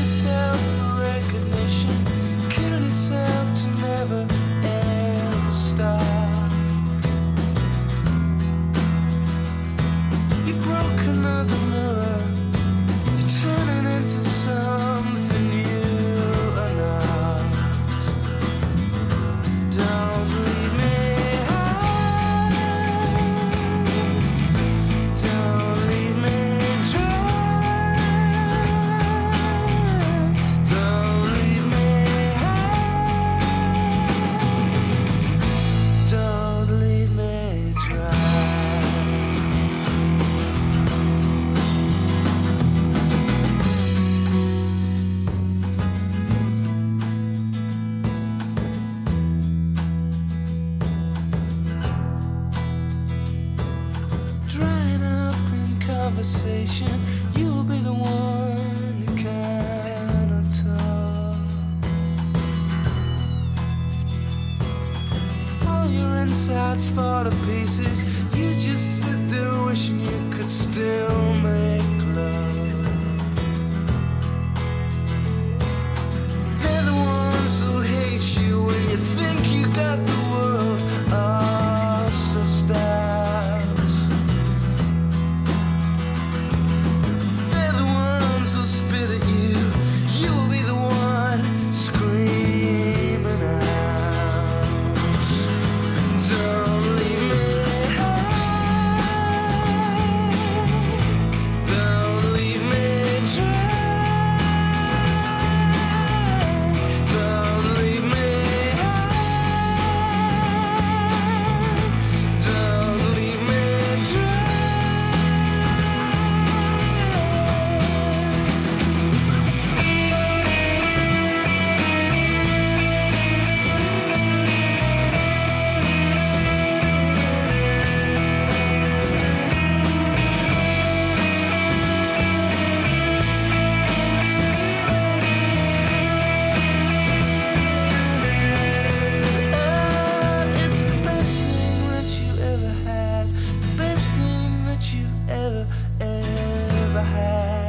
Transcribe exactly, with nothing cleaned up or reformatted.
yourself for recognition, kill yourself to never ever stop. You broke another mirror, you're turning into something you are not. Don't leave me high, don't leave me dry, don't leave me high, don't leave me dry. Drying up in conversation, you'll be the one who cannot talk. All your insides fall to pieces, you just sit there wishing you could still make love. They're the ones who hate you when you think you got the world all so stops. They're the ones who spit at you, you'll be the one screaming out. Don't leave me high, don't leave me dry, don't leave me high, don't leave me dry. Oh, it's the best thing that you ever had, the best thing that you ever, ever had.